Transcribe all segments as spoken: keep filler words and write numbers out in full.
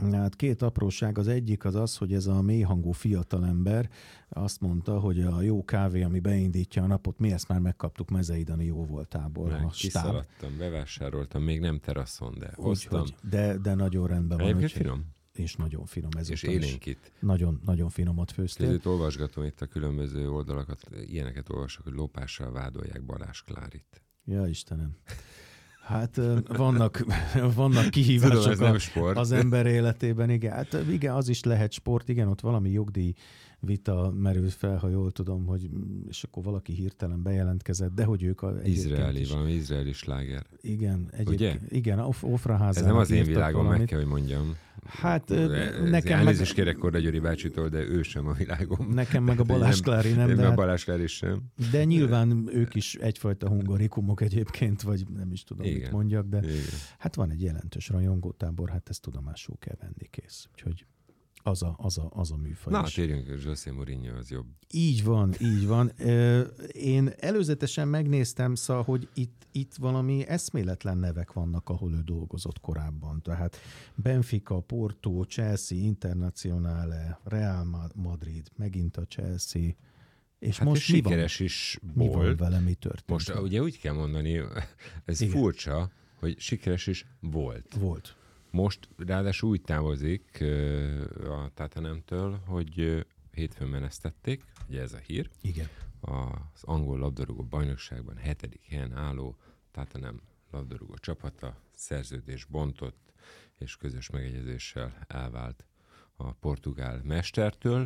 Hát két apróság. Az egyik az az, hogy ez a mélyhangú fiatalember azt mondta, hogy a jó kávé, ami beindítja a napot, mi ezt már megkaptuk Mezeidani jóvoltából. Meg A stáb. kiszaladtam, bevásároltam, még nem teraszon, de hoztam. Úgyhogy, de, de nagyon rendben van. Egyébként úgyhogy- finom. És nagyon finom ez. És élénkít. Nagyon, nagyon finomat főztél. Ezért olvasgatom itt a különböző oldalakat, ilyeneket olvasok, hogy lopással vádolják Balázs Klárit. Ja, Istenem. Hát ö, vannak, vannak kihívások Tudom, ez nem a- sport. az ember életében. Igen, hát igen, az is lehet sport. Igen, ott valami jogdíj vita merült fel, ha jól tudom, hogy és akkor valaki hirtelen bejelentkezett, de hogy ők a, egyébként Izraeli, is- valami izraeli sláger. Igen, egyébként, Ugye? igen, Of- Ofraházának Ez nem az én írtak világom, meg valamit. kell, hogy mondjam. Hát ö, nekem nekem meg, elnézést kérek Korda Gyuri bácsitól, de ő sem a világom. nekem meg a Balázs Klári nem, Én de, a hát, Balázs Klári sem. de nyilván ők is egyfajta hungarikumok egyébként, vagy nem is tudom, Igen. mit mondjak, de Igen. hát van egy jelentős rajongótábor, hát ezt tudomásul kell venni, kész. Úgyhogy az a, az a, az a műfaj Na, is. térjünk, José Mourinho az jobb. Így van, így van. Ö, Én előzetesen megnéztem, szóval, hogy itt, itt valami eszméletlen nevek vannak, ahol ő dolgozott korábban. Tehát Benfica, Porto, Chelsea, Internazionale, Real Madrid, megint a Chelsea. És Hát most és mi van? sikeres is Mi van volt. vele, mi történt? Most ugye úgy kell mondani, ez Igen. furcsa, hogy sikeres is volt. Volt. Most ráadásul úgy távozik ö, a Tottenhamtől, hogy ö, hétfőn menesztették, ugye ez a hír, Igen. az angol labdarúgó bajnokságban hetedik helyen álló Tottenham labdarúgó csapata szerződés bontott, és közös megegyezéssel elvált a portugál mestertől,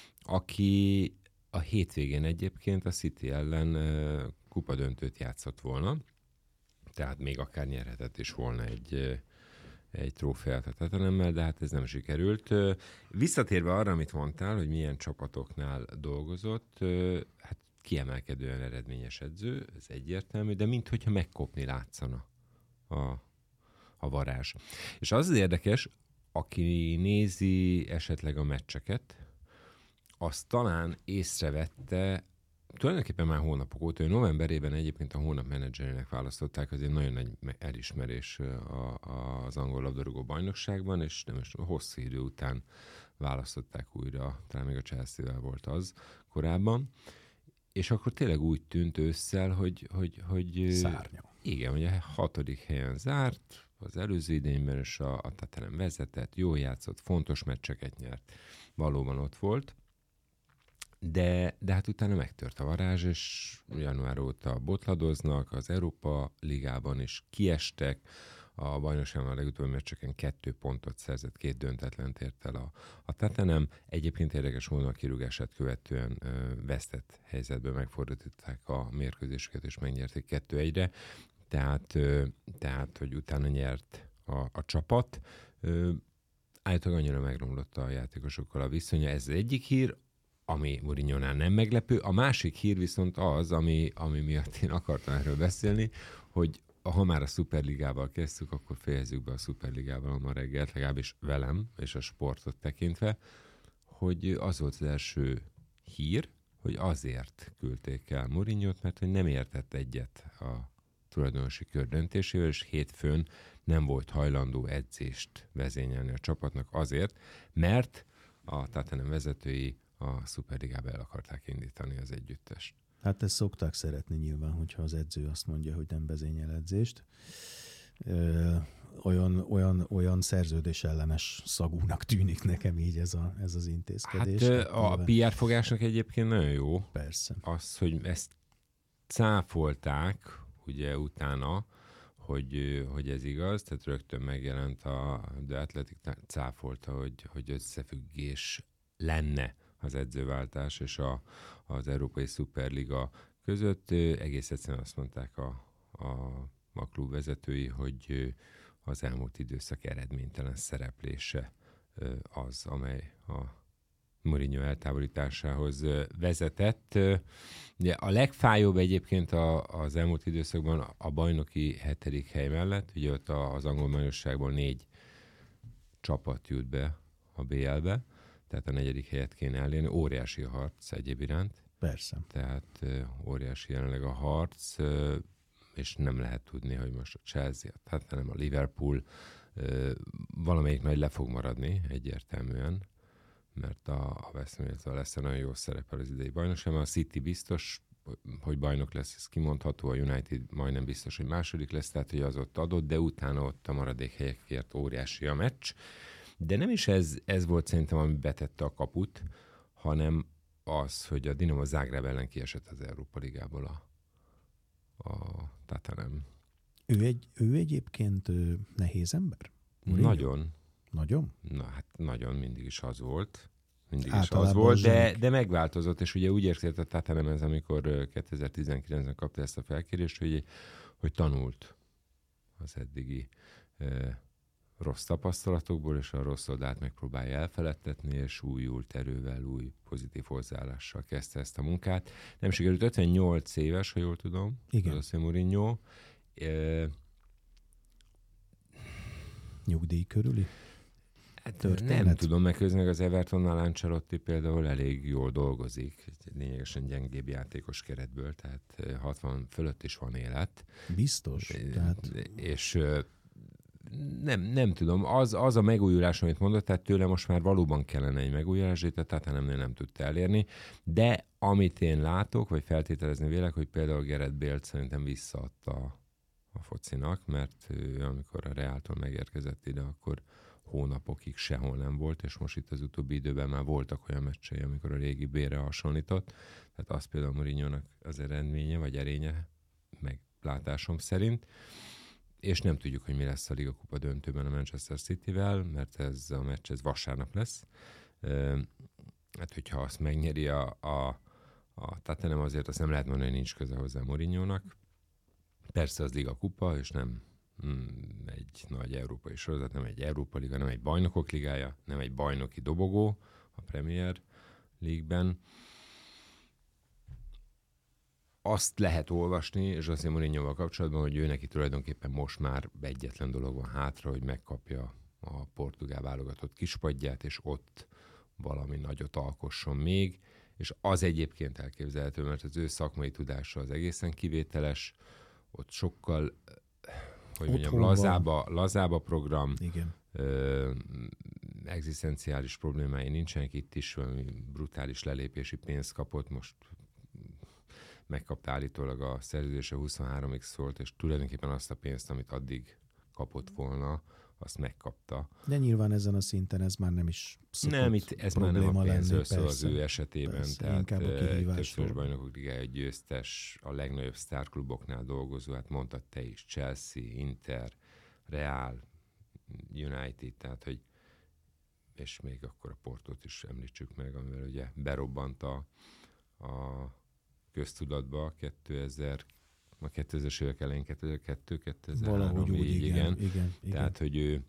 aki a hétvégén egyébként a City ellen ö, kupadöntőt játszott volna, tehát még akár nyerhetett is volna egy, ö, egy trófeát a Tottenhammel, de hát ez nem sikerült. Ö, Visszatérve arra, amit mondtál, hogy milyen csapatoknál dolgozott, ö, hát kiemelkedően eredményes edző, ez egyértelmű, de minthogyha megkopni látszana a, a varázs. És az az érdekes, aki nézi esetleg a meccseket, az talán észrevette, tulajdonképpen már hónapok óta, ő novemberében egyébként a hónap menedzserének választották, azért nagyon nagy elismerés a, a, az angol labdarúgó bajnokságban, és nem is hosszú idő után választották újra, talán még a Chelsea-vel volt az korábban, és akkor tényleg úgy tűnt ősszel, hogy... hogy, hogy Szárnya. Igen, ugye hatodik helyen zárt, az előző idényben is a, a Tottenham vezetett, jól játszott, fontos meccseket nyert, valóban ott volt, de, de hát utána megtört a varázs, és január óta botladoznak, az Európa Ligában is kiestek, a bajnokságban a legutóbbi meccseken kettő pontot szerzett, két döntetlent ért el a, a Tottenham. Egyébként érdekes módon a kirúgását követően ö, vesztett helyzetben megfordították a mérkőzéseket, és megnyerték kettő egyre. Tehát, ö, tehát, hogy utána nyert a, a csapat. Ö, állítólag annyira megromlott a játékosokkal a viszonya. Ez egyik hír, ami Mourinhónál nem meglepő. A másik hír viszont az, ami, ami miatt én akartam erről beszélni, hogy ha már a Szuperligával kezdtük, akkor fejezzük be a Szuperligával ma reggelt, legalábbis velem és a sportot tekintve, hogy az volt az első hír, hogy azért küldték el Mourinhót, mert hogy nem értett egyet a tulajdonosi kör döntésével, és hétfőn nem volt hajlandó edzést vezényelni a csapatnak azért, mert a Tottenham vezetői a Szuperligába el akarták indítani az együttest. Hát ezt szokták szeretni nyilván, hogyha az edző azt mondja, hogy nem vezényel edzést. Ö, olyan, olyan, olyan szerződés ellenes szagúnak tűnik nekem így ez, a, ez az intézkedés. Hát Hát a nyilván- pé er fogásnak egyébként nagyon jó. Persze. Az, hogy ezt cáfolták, ugye utána, hogy, hogy ez igaz, tehát rögtön megjelent a The Athletic, cáfolta, hogy, hogy összefüggés lenne az edzőváltás és a, az Európai Szuperliga között. Egész egyszerűen azt mondták a, a, a klub vezetői, hogy az elmúlt időszak eredménytelen szereplése az, amely a Mourinho eltávolításához vezetett. Ugye a legfájóbb egyébként a, az elmúlt időszakban a bajnoki hetedik hely mellett, ugye ott az angol bajnokságból négy csapat jut be a bé el-be, tehát a negyedik helyet kéne elérni. Óriási a harc egyéb iránt. Persze. Tehát óriási jelenleg a harc, és nem lehet tudni, hogy most a Chelsea, tehát nem a Liverpool valamelyik nagy le fog maradni egyértelműen, mert a, a West Ham lesz nagyon jó szerepel az idei bajnokságban. A City biztos, hogy bajnok lesz, ez kimondható, a United majdnem biztos, hogy második lesz, tehát hogy az ott adott, de utána ott a maradék helyekért óriási a meccs. De nem is ez, ez volt szerintem, ami betette a kaput, hanem az, hogy a Dinamo Zágráb ellen kiesett az Európa Ligából a, a Tatanem. Ő, egy, ő egyébként ő, nehéz ember? Mourinho? Nagyon. Nagyon? Na hát nagyon, mindig is az volt. Mindig Általában is az volt, de, de megváltozott, és ugye úgy érzett a Tatanem ez, amikor kétezer-tizenkilencben kapta ezt a felkérést, hogy, hogy tanult az eddigi e, rossz tapasztalatokból, és a rossz oldalt megpróbálja elfeledtetni, és újult erővel, új pozitív hozzáállással kezdte ezt a munkát. Nem sikerült, ötvennyolc éves, ha jól tudom, az a Mourinho. E, Nyugdíj körüli? Hát nem tudom, meg közben az Evertonnál Ancelotti például elég jól dolgozik, lényegesen gyengébb játékos keretből, tehát hatvan fölött is van élet. Biztos. Tehát... És nem, nem tudom, az, az a megújulás, amit mondott, tehát tőle most már valóban kellene egy megújulás, de tehát nem, nem tudta elérni, de amit én látok, vagy feltételezni vélek, hogy például Gareth Bale szerintem visszaadta a focinak, mert ő, amikor a Reáltól megérkezett ide, akkor hónapokig sehol nem volt, és most itt az utóbbi időben már voltak olyan meccsei, amikor a régi Bale-re hasonlított. Tehát az például Mourinho-nak az eredménye, vagy erénye, meglátásom szerint. És nem tudjuk, hogy mi lesz a Liga Kupa döntőben a Manchester Cityvel, mert ez a meccs ez vasárnap lesz. Hát, hogyha azt megnyeri a, a, a Tottenham, azért azt nem lehet mondani, hogy nincs köze hozzá Mourinho-nak. Persze az Liga Kupa, és nem egy nagy európai sorozat, nem egy Európa Liga, nem egy bajnokok ligája, nem egy bajnoki dobogó a Premier League-ben. Azt lehet olvasni, és José Mourinhoval kapcsolatban, hogy ő neki tulajdonképpen most már egyetlen dolog van hátra, hogy megkapja a portugál válogatott kispadját, és ott valami nagyot alkosson még, és az egyébként elképzelhető, mert az ő szakmai tudása az egészen kivételes, ott sokkal hogy mondjam, lazába, lazába program, igen. Ö, egzisztenciális problémái nincsenek, itt is valami brutális lelépési pénzt kapott, most megkapta állítólag a szerződése huszonhárom x volt, és tulajdonképpen azt a pénzt, amit addig kapott volna, azt megkapta. De nyilván ezen a szinten ez már nem is szokott Nem, itt ez már nem a pénzről szól az ő esetében. Persze, tehát többszörös bajnokok ligája győztes, a legnagyobb sztárkluboknál dolgozó, hát mondtad te is, Chelsea, Inter, Real, United, tehát hogy és még akkor a Portót is említsük meg, amivel ugye berobbant a, a köztudatba kétezer, a kétezres évek elején kétezer-kettő kétezer-három így, így, igen, igen. igen, Tehát, igen. hogy ő,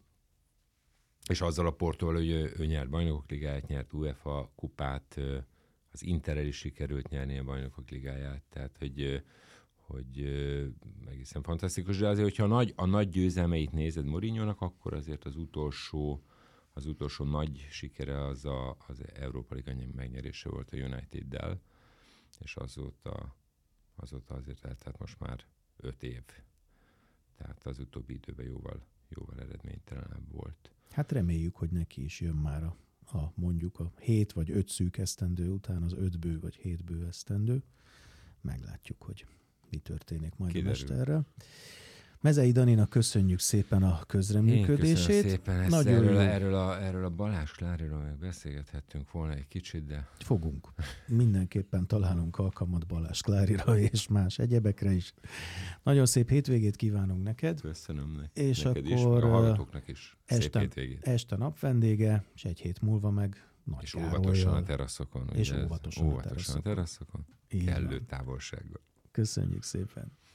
és azzal a Portóval, hogy ő, ő nyert bajnokok ligáját, nyert UEFA kupát, az Interrel is sikerült nyerni a bajnokok ligáját, tehát, hogy, hogy egészen fantasztikus, de azért, hogyha a nagy, a nagy győzelmeit nézed Mourinhonak, akkor azért az utolsó az utolsó nagy sikere az a, az Európa Liga megnyerése volt a United-del, és azóta, azóta azért eltelt most már öt év. Tehát az utóbbi időben jóval, jóval eredménytelenebb volt. Hát reméljük, hogy neki is jön már a, a mondjuk a hét vagy öt szűk esztendő után az öt bő vagy hét bő esztendő. Meglátjuk, hogy mi történik majd Kiderül. a mesterrel. Mezei Daninak köszönjük szépen a közreműködését. Én köszönöm szépen ezt. Nagyon erről, jó. erről, a, erről a Balázs Kláriról meg beszélgethettünk volna egy kicsit, de... Fogunk. Mindenképpen találunk alkalmat Balázs Klárira és más egyebekre is. Nagyon szép hétvégét kívánunk neked. Köszönöm neked, és neked akkor is, a hallgatóknak is. Szép este, hétvégét. Este napvendége, és egy hét múlva meg Nagy És Károlyjal. óvatosan a teraszokon. És óvatosan, óvatosan a teraszokon. Így Kellő van. távolsággal. Köszönjük szépen.